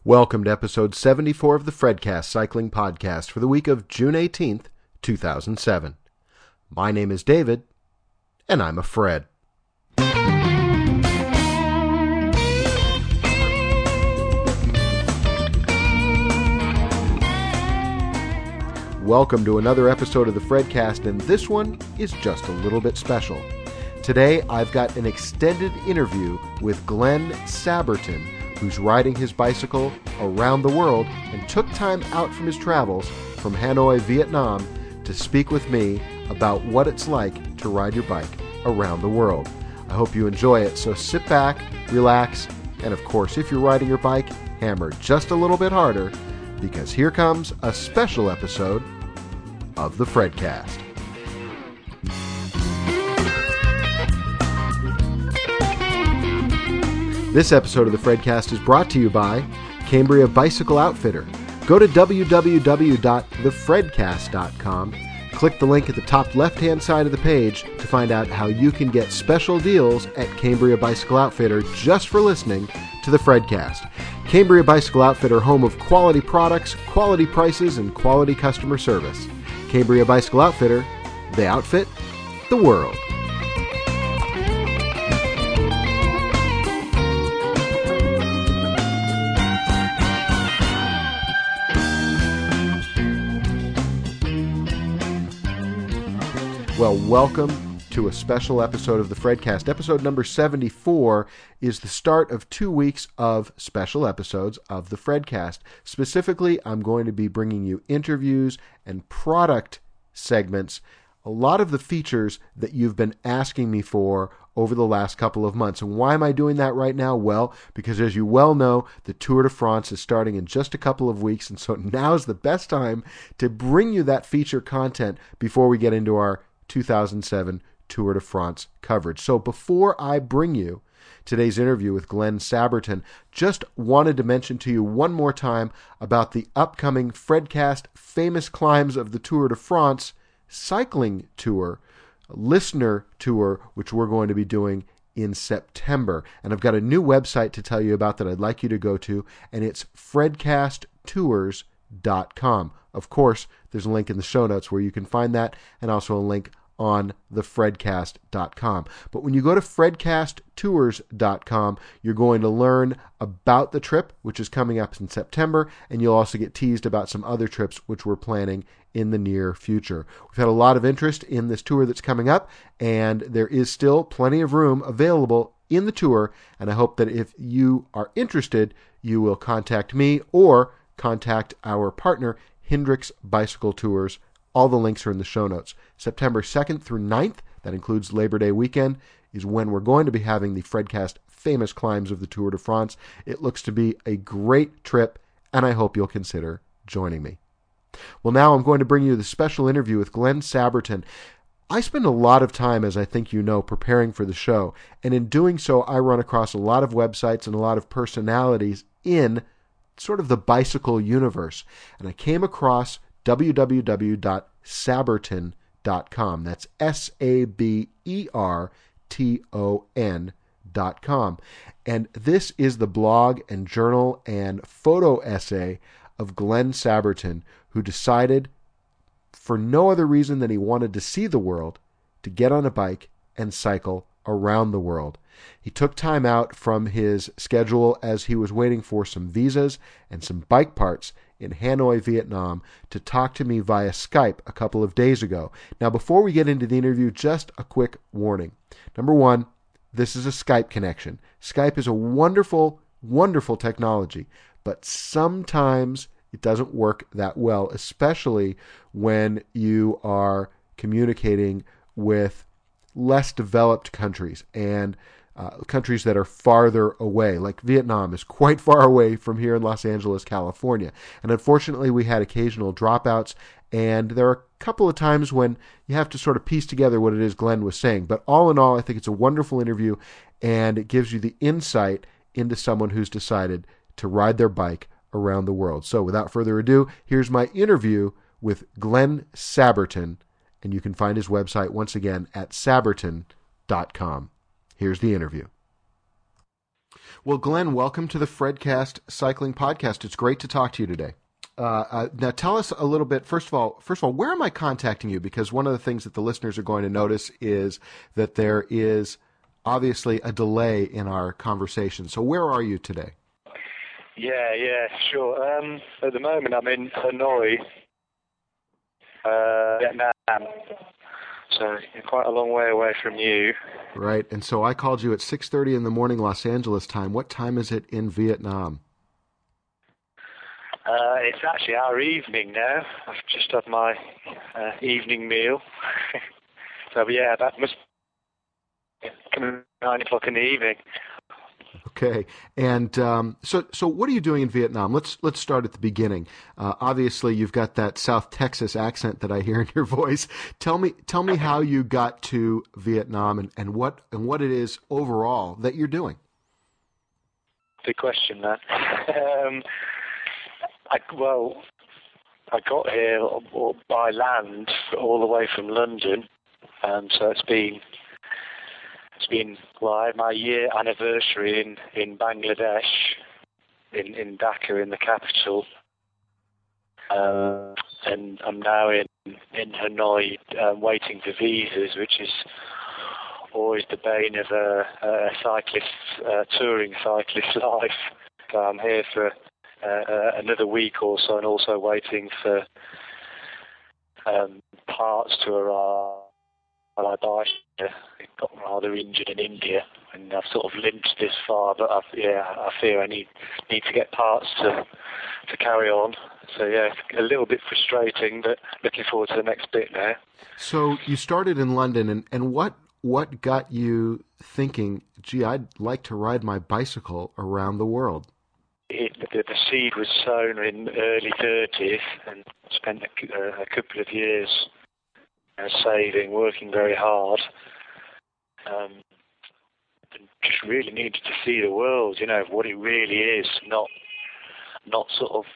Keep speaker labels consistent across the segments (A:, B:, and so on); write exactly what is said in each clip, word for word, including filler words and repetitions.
A: Welcome to episode seventy-four of the Fredcast Cycling Podcast for the week of June eighteenth, two thousand seven. My name is David, and I'm a Fred. Welcome to another episode of the Fredcast, and this one is just a little bit special. Today, I've got an extended interview with Glenn Sabberton, who's riding his bicycle around the world and took time out from his travels from Hanoi, Vietnam, to speak with me about what it's like to ride your bike around the world. I hope you enjoy it, so sit back, relax, and of course, if you're riding your bike, hammer just a little bit harder, because here comes a special episode of the Fredcast. This episode of the Fredcast is brought to you by Cambria Bicycle Outfitter. Go to w w w dot the fredcast dot com, click the link at the top left-hand side of the page to find out how you can get special deals at Cambria Bicycle Outfitter just for listening to the Fredcast. Cambria Bicycle Outfitter, home of quality products, quality prices, and quality customer service. Cambria Bicycle Outfitter, they outfit the world. Well, welcome to a special episode of the Fredcast. Episode number seventy-four is the start of two weeks of special episodes of the Fredcast. Specifically, I'm going to be bringing you interviews and product segments, a lot of the features that you've been asking me for over the last couple of months. And why am I doing that right now? Well, because as you well know, the Tour de France is starting in just a couple of weeks, and so now is the best time to bring you that feature content before we get into our two thousand seven Tour de France coverage. So before I bring you today's interview with Glenn Sabberton, just wanted to mention to you one more time about the upcoming Fredcast Famous Climbs of the Tour de France cycling tour, listener tour, which we're going to be doing in September. And I've got a new website to tell you about that I'd like you to go to, and it's fredcast tours dot com. Of course, there's a link in the show notes where you can find that, and also a link on the fredcast dot com. But when you go to fredcast tours dot com, you're going to learn about the trip, which is coming up in September, and you'll also get teased about some other trips which we're planning in the near future. We've had a lot of interest in this tour that's coming up, and there is still plenty of room available in the tour, and I hope that if you are interested, you will contact me or contact our partner, Hendrix Bicycle Tours. All the links are in the show notes. September second through ninth, that includes Labor Day weekend, is when we're going to be having the Fredcast Famous Climbs of the Tour de France. It looks to be a great trip, and I hope you'll consider joining me. Well, now I'm going to bring you the special interview with Glenn Sabberton. I spend a lot of time, as I think you know, preparing for the show, and in doing so, I run across a lot of websites and a lot of personalities in sort of the bicycle universe. And I came across w w w dot sabberton dot com. That's S A B E R T O N dot com. And this is the blog and journal and photo essay of Glenn Sabberton, who decided, for no other reason than he wanted to see the world, to get on a bike and cycle around the world. He took time out from his schedule as he was waiting for some visas and some bike parts in Hanoi, Vietnam, to talk to me via Skype a couple of days ago. Now, before we get into the interview, just a quick warning. Number one, this is a Skype connection. Skype is a wonderful, wonderful technology, but sometimes it doesn't work that well, especially when you are communicating with less developed countries and uh, countries that are farther away. Like Vietnam is quite far away from here in Los Angeles, California. And unfortunately, we had occasional dropouts, and there are a couple of times when you have to sort of piece together what it is Glenn was saying. But all in all, I think it's a wonderful interview, and it gives you the insight into someone who's decided to ride their bike around the world. So without further ado, here's my interview with Glenn Sabberton, and you can find his website once again at sabberton dot com. Here's the interview. Well, Glenn, welcome to the Fredcast Cycling Podcast. It's great to talk to you today. Uh, uh, now, tell us a little bit. First of all, first of all, where am I contacting you? Because one of the things that the listeners are going to notice is that there is obviously a delay in our conversation. So, where are you today?
B: Yeah, yeah, sure. Um, at the moment, I'm in Hanoi, uh, Vietnam. So you're quite a long way away from you.
A: Right, and so I called you at six thirty in the morning Los Angeles time. What time is it in Vietnam?
B: Uh, it's actually our evening now. I've just had my uh, evening meal. So yeah, that must be nine o'clock in the evening.
A: Okay, and um, so so what are you doing in Vietnam? Let's let's start at the beginning. Uh, obviously, you've got that South Texas accent that I hear in your voice. Tell me tell me how you got to Vietnam and, and what and what it is overall that you're doing.
B: Good question, that. um, I, well, I got here by land all the way from London, um, so it's been it's been well, my year anniversary in, in Bangladesh, in, in Dhaka, in the capital, uh, and I'm now in in Hanoi um, waiting for visas, which is always the bane of a, a cyclist, uh, touring cyclist life. So I'm here for Uh, uh, another week or so, and also waiting for um, parts to arrive. My bike got rather injured in India, and I've sort of limped this far, but I've, yeah, I fear I need need to get parts to to carry on. So yeah, it's a little bit frustrating, but looking forward to the next bit now.
A: So you started in London, and, and what what got you thinking, gee, I'd like to ride my bicycle around the world?
B: It, the, the seed was sown in early thirties, and spent a, a couple of years uh, saving, working very hard, um, and just really needed to see the world, you know, what it really is, not not sort of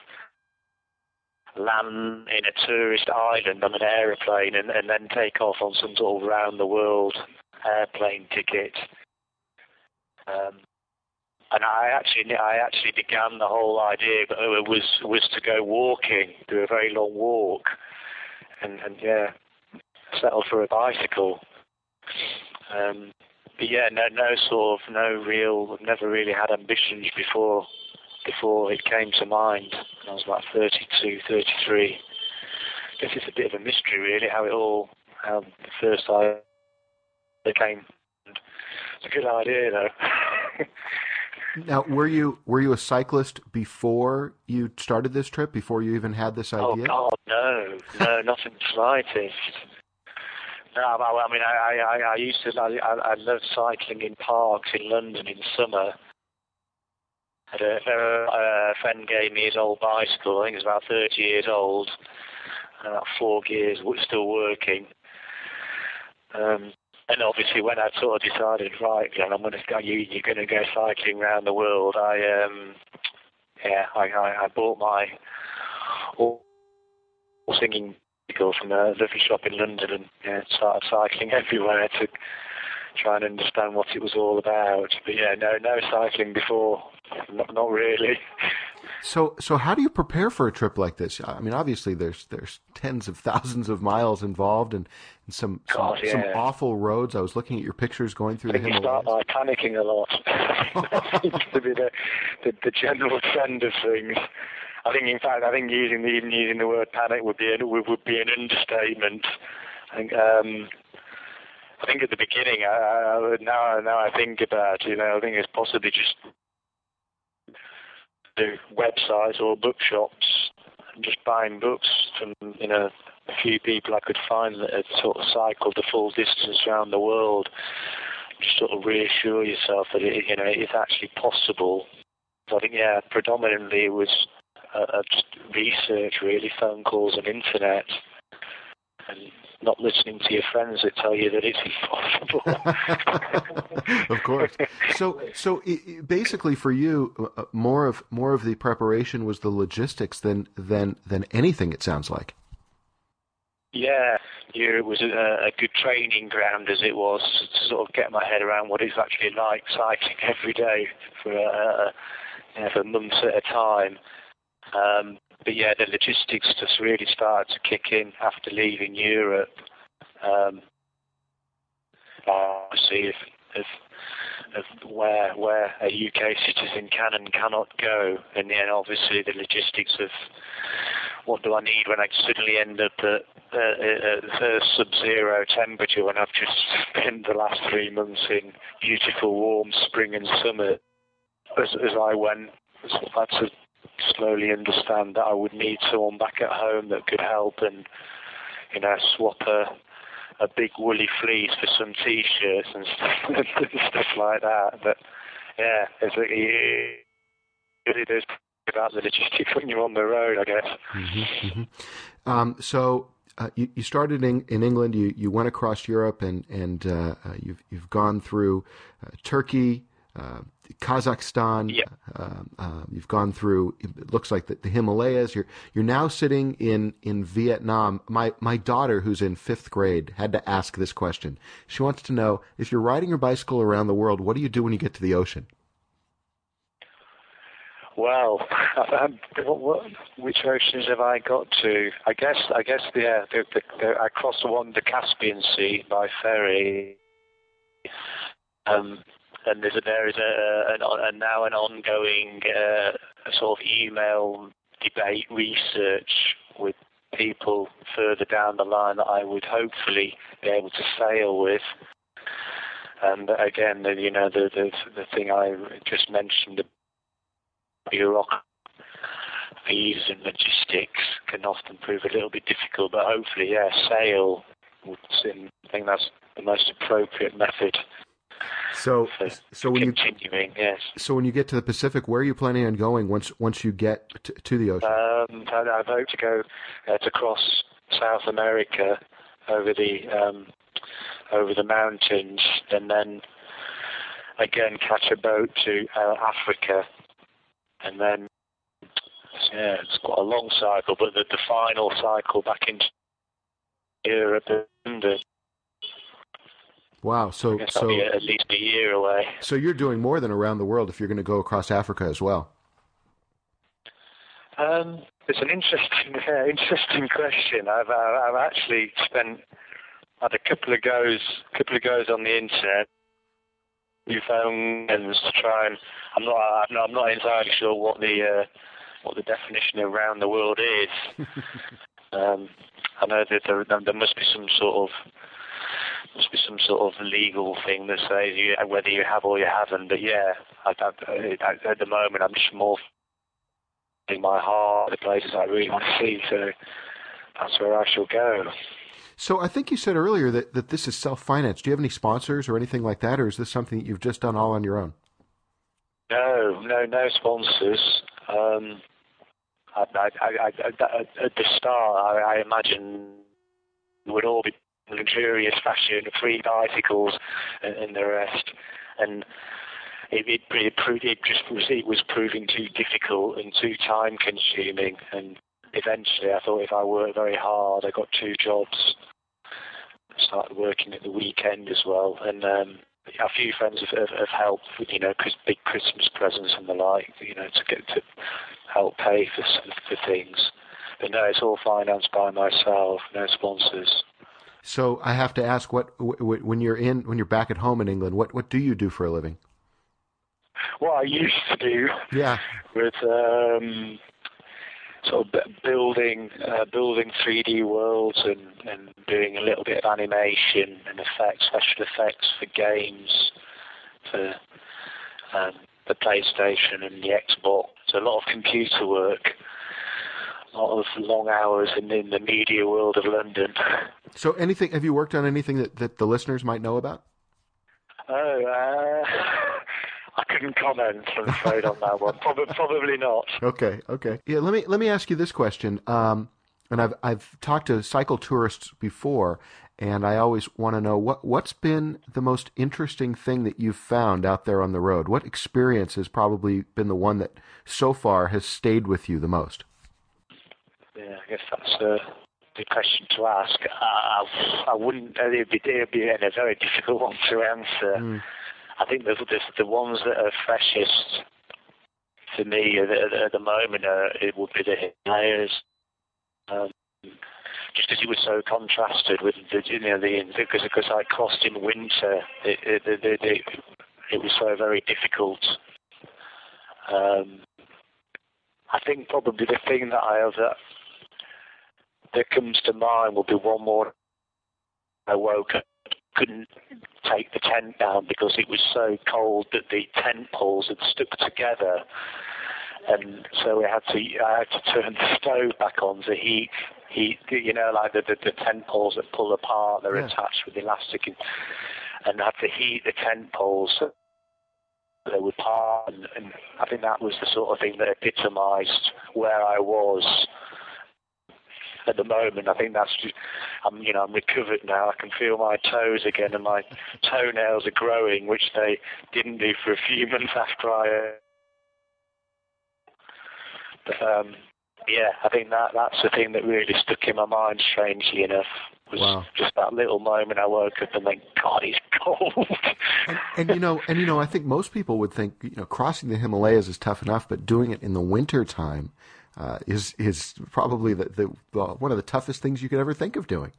B: land in a tourist island on an aeroplane and, and then take off on some sort of round-the-world airplane ticket. Um, And I actually, I actually began the whole idea, but it was was to go walking, do a very long walk, and and yeah, settle for a bicycle. Um, but yeah, no, no sort of, no real, I've never really had ambitions before, before it came to mind. When I was about thirty-two, thirty-three. I guess it's a bit of a mystery, really, how it all, how the first idea came. It's a good idea, though.
A: Now, were you were you a cyclist before you started this trip? Before you even had this idea?
B: Oh God, no, no, not in the slightest. No, I mean, I I, I used to I I loved cycling in parks in London in summer. Had a, a friend gave me his old bicycle. I think it was about thirty years old, about four gears, still working. Um, And obviously, when I sort of decided, right, Glenn, I'm going to go. You, you're going to go cycling around the world. I, um, yeah, I, I, I bought my all singing bicycle from a lovely shop in London, and yeah, started cycling everywhere to try and understand what it was all about. But yeah, no, no cycling before, not, not really.
A: So, so how do you prepare for a trip like this? I mean, obviously, there's there's tens of thousands of miles involved, and, and some some,
B: God, yeah.
A: some awful roads. I was looking at your pictures going through
B: I think
A: the
B: you
A: Himalayas.
B: start by panicking a lot. That seems to be the, the the general trend of things. I think, in fact, I think using the, even using the word panic would be an, would be an understatement. I think. Um, I think at the beginning, I, I, now now I think about it, you know, I think it's possibly just do websites or bookshops and just buying books from, you know, a few people I could find that had sort of cycled the full distance around the world. Just sort of reassure yourself that it, you know, it's actually possible. So I think, yeah, predominantly it was uh, just research, really, phone calls and internet, and not listening to your friends that tell you that it's impossible.
A: Of course. So, so it, it basically, for you, uh, more of more of the preparation was the logistics than than than anything. It sounds like.
B: Yeah, yeah, it was a, a good training ground as it was to sort of get my head around what it's actually like cycling every day for uh, you know, for months at a time. Um, but yeah, the logistics just really started to kick in after leaving Europe. Um, obviously, if, if, of where where a U K citizen can and cannot go, and then obviously the logistics of what do I need when I suddenly end up at uh, uh, sub-zero temperature when I've just spent the last three months in beautiful warm spring and summer. As, as I went, I had to slowly understand that I would need someone back at home that could help and, you know, swap a, a big woolly fleece for some t-shirts and stuff, stuff like that. But yeah, it's like, it really does about the logistics when you're on the road, I guess.
A: Mm-hmm, mm-hmm. Um, so uh, you, you started in, in England. You, you went across Europe, and and uh, uh, you've you've gone through uh, Turkey, uh, Kazakhstan.
B: Yeah.
A: Uh, uh, you've gone through. It looks like the, the Himalayas. You're you're now sitting in, in Vietnam. My my daughter, who's in fifth grade, had to ask this question. She wants to know, if you're riding your bicycle around the world, what do you do when you get to the ocean?
B: Well, what, what, which oceans have I got to? I guess, I guess, yeah. The, the, the, I crossed the one, the Caspian Sea by ferry, um, and there's a, there is a, an, a now an ongoing uh, sort of email debate research with people further down the line that I would hopefully be able to sail with. And again, the, you know, the, the the thing I just mentioned. Bureaucracy, fees and logistics can often prove a little bit difficult, but hopefully, yeah, sail would seem, I think that's the most appropriate method.
A: So,
B: for
A: so when
B: continuing,
A: you,
B: yes.
A: So when you get to the Pacific, where are you planning on going once once you get to, to the ocean?
B: Um, I, I hope to go uh, to cross South America over the um, over the mountains, and then again catch a boat to uh, Africa. And then, yeah, it's quite a long cycle, but the, the final cycle back into Europe and London.
A: Wow, so
B: I guess
A: so
B: that'll be at least a year away.
A: So you're doing more than around the world if you're going to go across Africa as well.
B: Um, it's an interesting, uh, interesting question. I've I've actually spent had a couple of goes, couple of goes on the internet. You found to try and I'm not I'm not, I'm not entirely sure what the uh, what the definition of around the world is. um, I know that there, there must be some sort of must be some sort of legal thing that says you, whether you have or you haven't. But yeah, I, I, at the moment I'm just more in my heart the places I really want to see. So that's where I shall go.
A: So I think you said earlier that, that this is self-financed. Do you have any sponsors or anything like that, or is this something that you've just done all on your own?
B: No, no, no sponsors. Um, I, I, I, I, at the start, I, I imagine it would all be luxurious fashion, free bicycles, and, and the rest. And it, it, it, it just was, it was proving too difficult and too time-consuming. And eventually, I thought if I worked very hard, I got two jobs. Started working at the weekend as well, and um, a few friends have, have, have helped, you know, cause big Christmas presents and the like, you know, to get to help pay for for things. But no, it's all financed by myself, no sponsors.
A: So I have to ask, what when you're in when you're back at home in England, what what do you do for a living?
B: What I used to do,
A: yeah,
B: with. Um, sort of building uh, building three D worlds and, and doing a little bit of animation and effects, special effects for games, for um, the PlayStation and the Xbox. So a lot of computer work, a lot of long hours in, in the media world of London.
A: So anything, have you worked on anything that, that the listeners might know about?
B: Oh, uh... I couldn't comment, I'm afraid, on that one. Probably, probably not.
A: Okay, okay. Yeah, let me let me ask you this question. Um, and I've I've talked to cycle tourists before, and I always want to know what what's been the most interesting thing that you've found out there on the road. What experience has probably been the one that so far has stayed with you the most?
B: Yeah, I guess that's a good question to ask. Uh, I wouldn't. It'd be, it'd be a very difficult one to answer. Mm. I think the, the the ones that are freshest for me at the, at the moment are, it would be the Himalayas. Um, just because it was so contrasted with the, you know, the because because I crossed in winter, it it, it, it, it, it was so very difficult. Um, I think probably the thing that I have that that comes to mind will be one more. I woke up, couldn't take the tent down because it was so cold that the tent poles had stuck together, and so we had to I had to turn the stove back on to heat heat you know like the the, the tent poles that pull apart, they're yeah. attached with elastic, and, and I had to heat the tent poles so they would part, and, and I think that was the sort of thing that epitomised where I was at the moment. I think that's just, I'm, you know, I'm recovered now. I can feel my toes again, and my toenails are growing, which they didn't do for a few months after I. But, um, yeah, I think that that's the thing that really stuck in my mind. Strangely enough, was wow. just that little moment I woke up and then, God, it's cold.
A: and, and you know, and you know, I think most people would think, you know, crossing the Himalayas is tough enough, but doing it in the winter time. Uh, is is probably the, the well, one of the toughest things you could ever think of doing.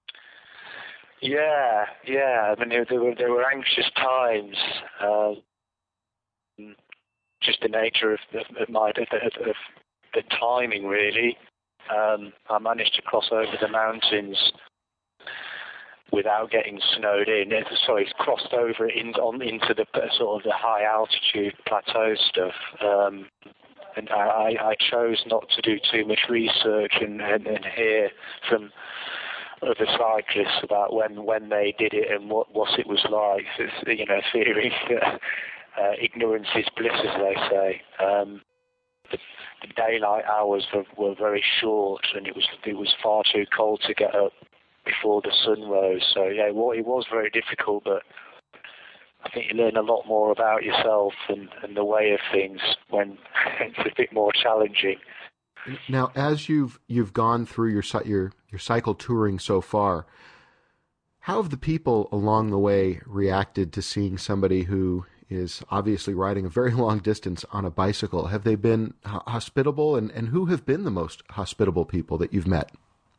B: Yeah, yeah. I mean, there were there were anxious times. Uh, just the nature of, of, of my of, of the timing, really. Um, I managed to cross over the mountains without getting snowed in. It, sorry, it's crossed over in, on into the sort of the high altitude plateau stuff. Um, And I, I chose not to do too much research and, and, and hear from other cyclists about when, when they did it and what, what it was like. It's, you know, fearing that uh, ignorance is bliss, as they say. Um, the, the daylight hours were, were very short, and it was it was far too cold to get up before the sun rose. So yeah, well, it was very difficult, but I think you learn a lot more about yourself and, and the way of things when it's a bit more challenging.
A: Now, as you've you've gone through your your your cycle touring so far, how have the people along the way reacted to seeing somebody who is obviously riding a very long distance on a bicycle? Have they been hospitable, and, and who have been the most hospitable people that you've met?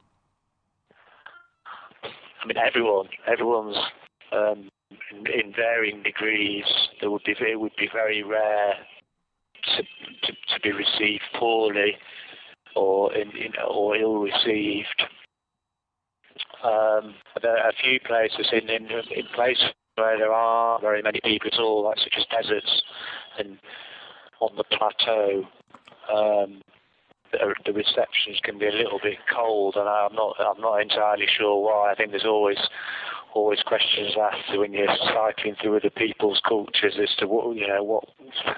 B: I mean, everyone. Everyone's. Um, In, in varying degrees, there would be it would be very rare to to, to be received poorly or in, in or ill received. Um, there are a few places in, in in places where there are very many people at all, like such as deserts and on the plateau. Um, the, the receptions can be a little bit cold, and I'm not I'm not entirely sure why. I think there's always always questions asked when you're cycling through other people's cultures as to what you know what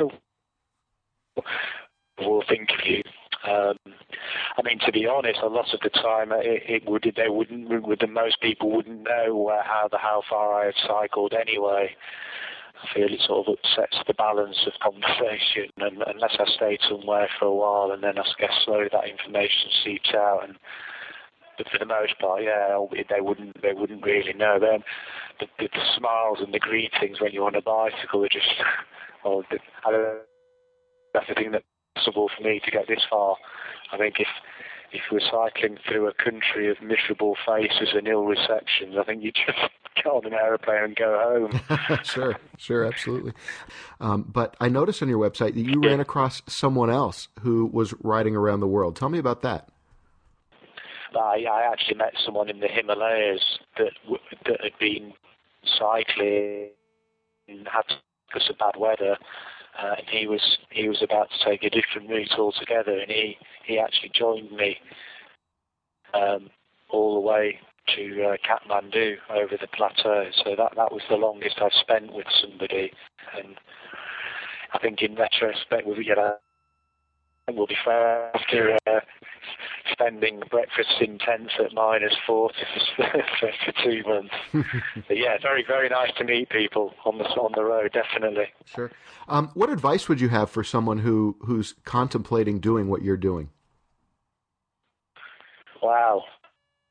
B: will think of you. Um, I mean, to be honest, a lot of the time it, it would they wouldn't would the most people wouldn't know uh, how the how far I had cycled anyway. I feel it sort of upsets the balance of conversation, and unless I stayed somewhere for a while, and then I guess slowly that information seeps out. And but for the most part, yeah, they wouldn't they wouldn't really know. Then the, the, the smiles and the greetings when you're on a bicycle are just, well, the, I don't know, that's the thing that's possible for me to get this far. I think if if we're cycling through a country of miserable faces and ill receptions, I think you just get on an aeroplane and go home.
A: Sure, sure, absolutely. Um, but I noticed on your website that you ran across someone else who was riding around the world. Tell me about that.
B: I, I actually met someone in the Himalayas that that had been cycling and had because of bad weather, uh, and he was he was about to take a different route altogether, and he, he actually joined me um, all the way to uh, Kathmandu over the plateau. So that that was the longest I've spent with somebody, and I think in retrospect, we you know. And we'll be fair after uh, spending breakfast in tents at minus forty for, for two months. But yeah, very, very nice to meet people on the on the road, definitely.
A: Sure. Um, what advice would you have for someone who, who's contemplating doing what you're doing?
B: Wow.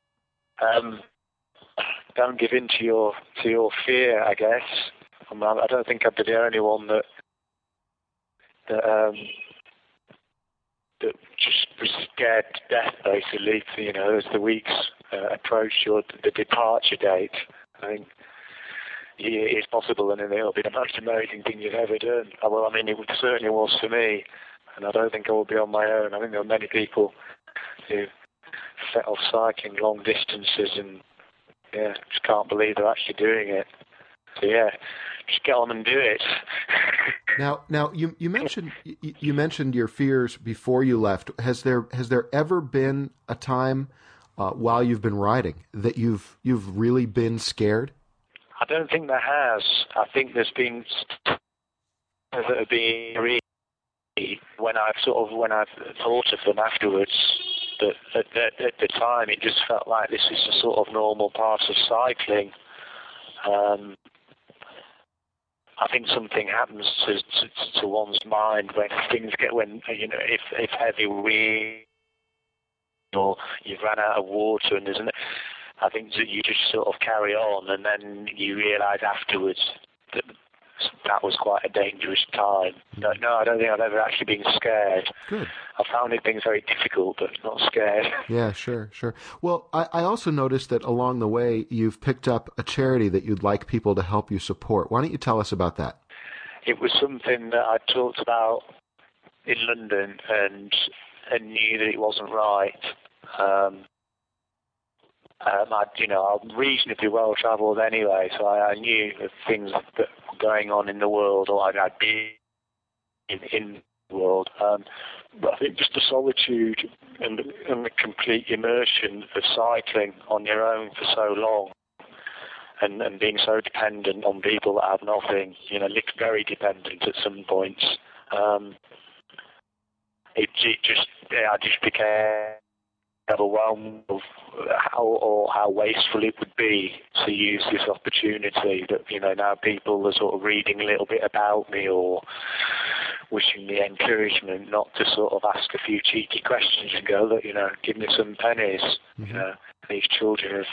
B: Um, don't give in to your to your fear, I guess. I, mean, I don't think I'd be the only one that that um, that just was scared to death, basically. You know, as the weeks uh, approach your the departure date, I think it's possible, and it'll be the most amazing thing you've ever done. Well, I mean, it certainly was for me, and I don't think I will be on my own. I think there are many people who set off cycling long distances and yeah, just can't believe they're actually doing it. So yeah, just get on and do it.
A: Now, now you you mentioned you, you mentioned your fears before you left. Has there has there ever been a time uh, while you've been riding that you've you've really been scared?
B: I don't think there has. I think there's been that have been really when I've sort of when I've thought of them afterwards. That at, at, at the time it just felt like this is a sort of normal part of cycling. Um, I think something happens to, to to one's mind when things get when you know if if heavy wind or you've run out of water and there's an I think that you just sort of carry on, and then you realise afterwards that that was quite a dangerous time. No, no, I don't think I've ever actually been scared.
A: Good.
B: I found it things very difficult, but not scared.
A: Yeah, sure, sure. Well, I, I also noticed that along the way you've picked up a charity that you'd like people to help you support. Why don't you tell us about that?
B: It was something that I talked about in London and and knew that it wasn't right. Um, Um, I, you know, I'm reasonably well travelled anyway, so I, I knew of things that were going on in the world, or I'd, I'd been in, in the world. Um, but I think just the solitude and, and the complete immersion of cycling on your own for so long, and, and being so dependent on people that have nothing, you know, very dependent at some points. Um, it, it just, yeah, I just became overwhelmed of how or how wasteful it would be to use this opportunity that, you know, now people are sort of reading a little bit about me or wishing me encouragement not to sort of ask a few cheeky questions and go, look, you know, give me some pennies. Mm-hmm. You know, these children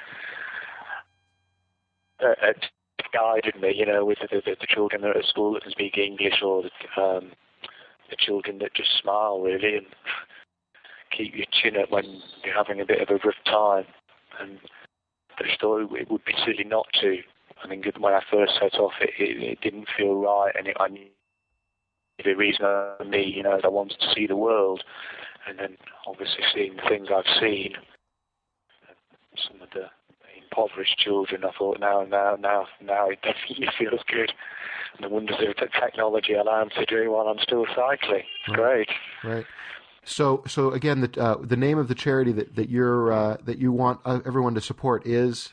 B: have uh, uh, guided me, you know, with the, the, the children that are at school that can speak English, or the, um, the children that just smile, really, and keep your chin up when you're having a bit of a rough time. And I just thought it would be silly not to. I mean, when I first set off, it, it, it didn't feel right, and it, I knew the reason for me, you know, I wanted to see the world, and then obviously seeing the things I've seen, some of the impoverished children, I thought now, now, now, now it definitely feels good. And the wonders of technology allow them to do while I'm still cycling. It's
A: right.
B: great.
A: Right. So, so again, the uh, the name of the charity that that you're uh, that you want uh, everyone to support is.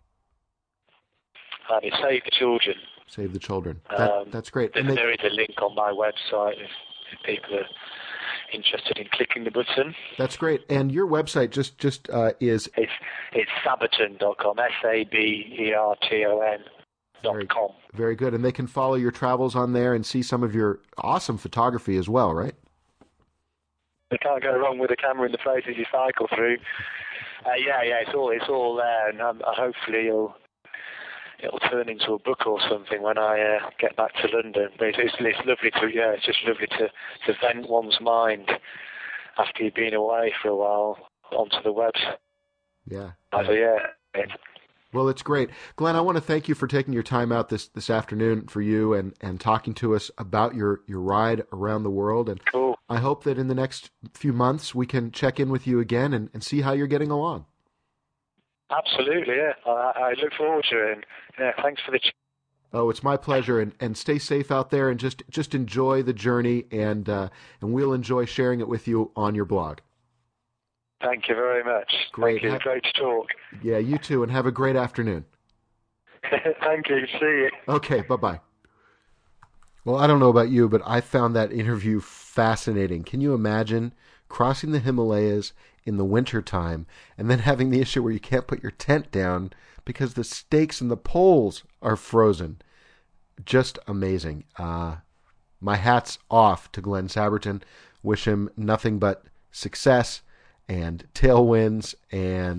B: Um, it's Save the Children.
A: Save the Children. That,
B: um,
A: that's great.
B: And
A: they...
B: there is a link on my website if, if people are interested in clicking the button.
A: That's great. And your website just just uh, is.
B: It's it's saberton dot com. S A B E R T O N. Dot com.
A: Very good. And they can follow your travels on there and see some of your awesome photography as well, right?
B: You can't go wrong with a camera in the places you cycle through. Uh, yeah, yeah, it's all it's all there, and um, hopefully it'll it'll turn into a book or something when I uh, get back to London. But it's, it's, it's lovely to yeah, it's just lovely to, to vent one's mind after you've been away for a while onto the web.
A: Yeah.
B: So yeah.
A: Well, it's great. Glenn, I want to thank you for taking your time out this, this afternoon for you and, and talking to us about your, your ride around the world. And
B: cool.
A: I hope that in the next few months we can check in with you again and, and see how you're getting along.
B: Absolutely, yeah. I, I look forward to it. And, yeah, thanks for the ch-
A: Oh, it's my pleasure. And, and stay safe out there and just, just enjoy the journey, and uh, and we'll enjoy sharing it with you on your blog.
B: Thank you very much.
A: Great.
B: Thank you.
A: Have,
B: great to talk.
A: Yeah, you too, and have a great afternoon.
B: Thank you. See you.
A: Okay, bye-bye. Well, I don't know about you, but I found that interview fascinating. Can you imagine crossing the Himalayas in the wintertime and then having the issue where you can't put your tent down because the stakes and the poles are frozen? Just amazing. Uh, my hat's off to Glenn Saberton. Wish him nothing but success and tailwinds and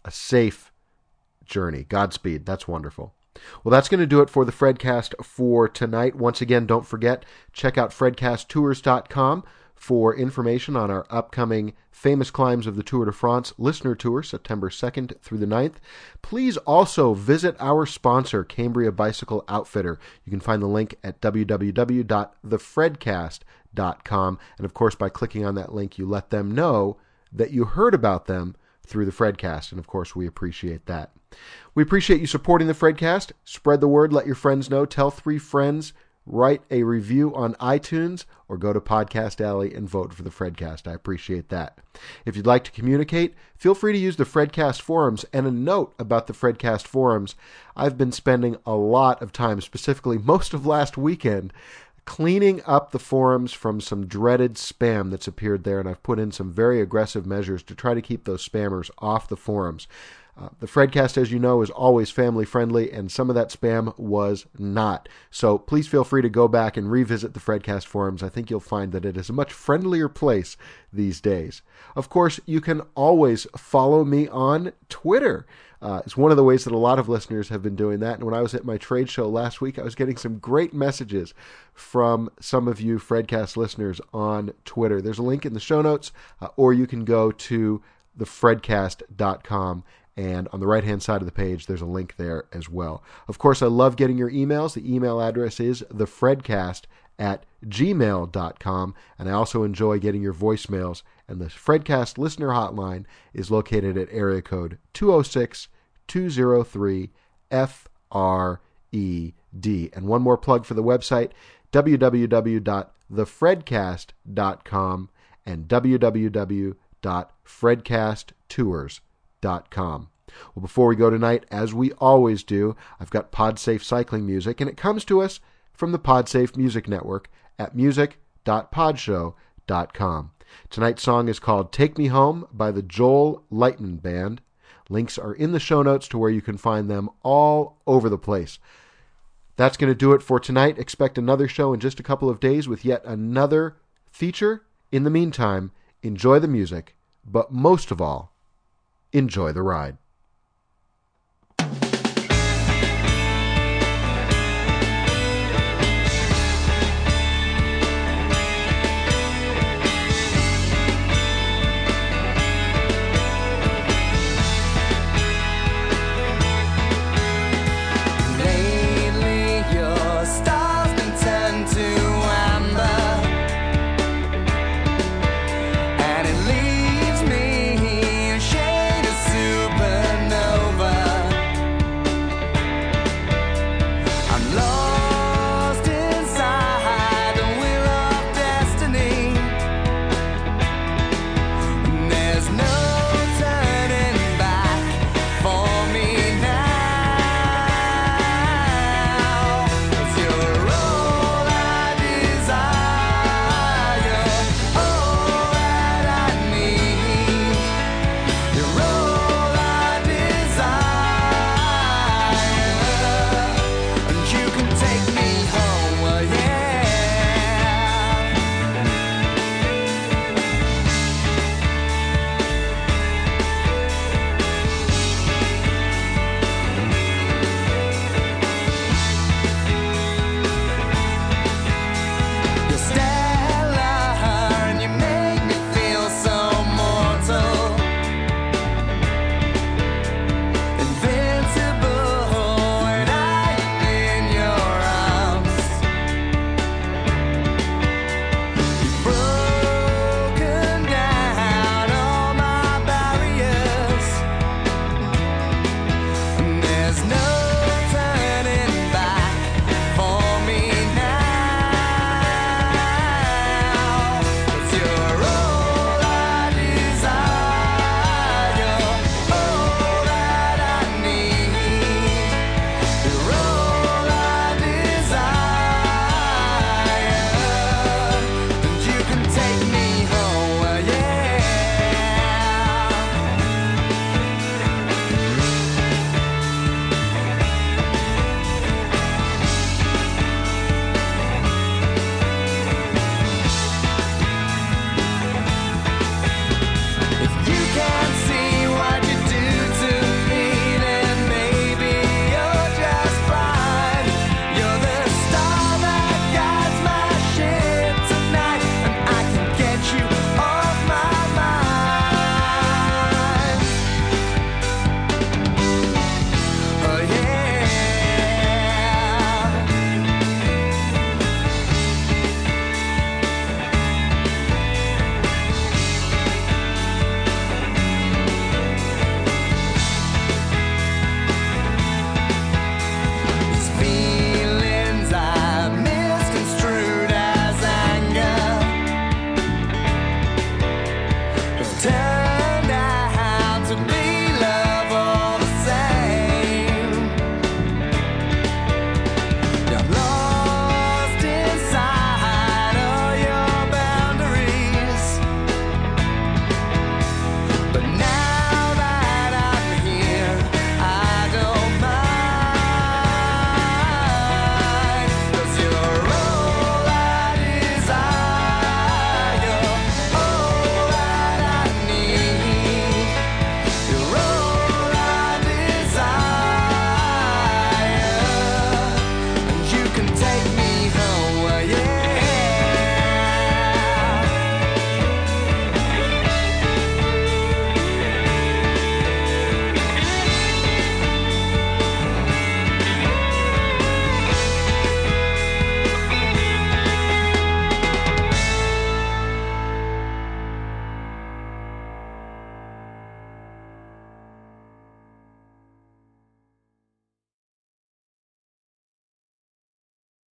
A: a safe journey. Godspeed. That's wonderful. Well, that's going to do it for the Fredcast for tonight. Once again, don't forget, check out fredcast tours dot com for information on our upcoming Famous Climbs of the Tour de France listener tour, September second through the ninth. Please also visit our sponsor, Cambria Bicycle Outfitter. You can find the link at w w w dot the fredcast dot com. And of course, by clicking on that link, you let them know that you heard about them through the Fredcast. And of course, we appreciate that. We appreciate you supporting the Fredcast. Spread the word, let your friends know, tell three friends, write a review on iTunes, or go to Podcast Alley and vote for the Fredcast. I appreciate that. If you'd like to communicate, feel free to use the Fredcast forums. And a note about the Fredcast forums, I've been spending a lot of time, specifically most of last weekend, cleaning up the forums from some dreaded spam that's appeared there, and I've put in some very aggressive measures to try to keep those spammers off the forums. Uh, the Fredcast, as you know, is always family-friendly, and some of that spam was not. So please feel free to go back and revisit the Fredcast forums. I think you'll find that it is a much friendlier place these days. Of course, you can always follow me on Twitter. Uh, it's one of the ways that a lot of listeners have been doing that. And when I was at my trade show last week, I was getting some great messages from some of you Fredcast listeners on Twitter. There's a link in the show notes, uh, or you can go to the fredcast dot com. And on the right-hand side of the page, there's a link there as well. Of course, I love getting your emails. The email address is thefredcast at gmail dot com. And I also enjoy getting your voicemails. And the Fredcast listener hotline is located at area code two oh six, two oh three, F R E D. And one more plug for the website, w w w dot the fredcast dot com and w w w dot fredcast tours dot com. Well, before we go tonight, as we always do, I've got PodSafe cycling music, and it comes to us from the PodSafe Music Network at music dot podshow dot com. Tonight's song is called Take Me Home by the Joel Lightman Band. Links are in the show notes to where you can find them all over the place. That's going to do it for tonight. Expect another show in just a couple of days with yet another feature. In the meantime, enjoy the music, but most of all, enjoy the ride.